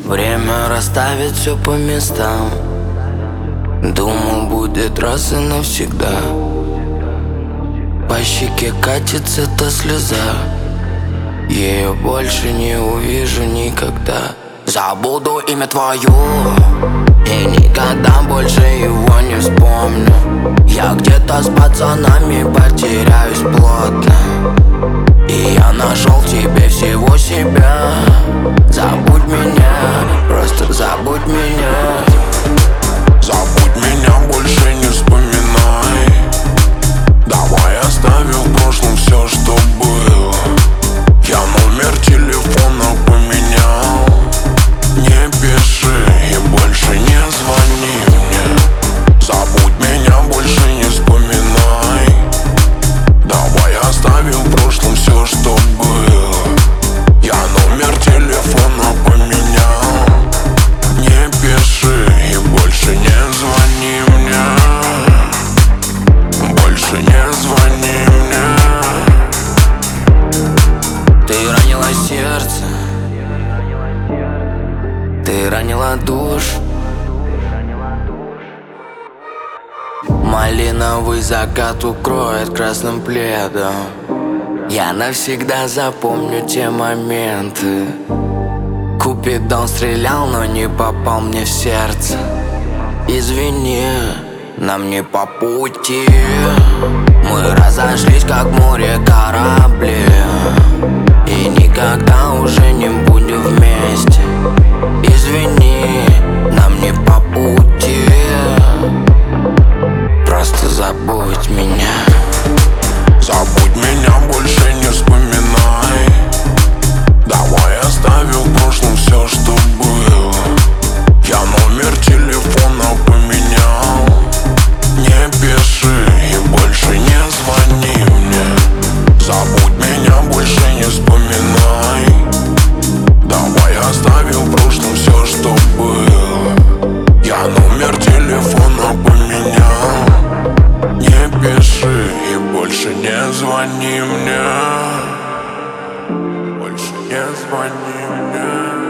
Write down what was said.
Время расставит все по местам. Думаю, будет раз и навсегда. По щеке катится та слеза, ее больше не увижу никогда. Забуду имя твое и никогда больше его не вспомню. Я где-то с пацанами потеряюсь плотно, и я нашел в тебе всего себя. Забудь меня, просто забудь меня. Забудь меня, больше не вспоминай. Давай оставим в прошлом все, что было. Я номер телефона поменял. Не пиши и больше не звони мне. Забудь меня, больше не вспоминай. Давай оставим в прошлом все, что было. Я номер телефона поменял. Не пиши и больше не звони мне. Больше не звони мне. Ты ранила сердце, ты ранила душу. Малиновый закат укроет красным пледом. Я навсегда запомню те моменты. Купидон стрелял, но не попал мне в сердце. Извини, нам не по пути. Мы разошлись, как в море корабли, и никогда уже не будем вместе. Извини, нам не по пути. Просто забудь меня. Забудь меня, больше не вспоминай. Давай оставим в прошлом все, что было. Я номер телефона поменял. Не пиши и больше не звони мне. Забудь меня, больше не вспоминай. Давай оставим в прошлом все, что было. Я номер телефона поменял. Не пиши и больше не звони мне. Больше не звони мне.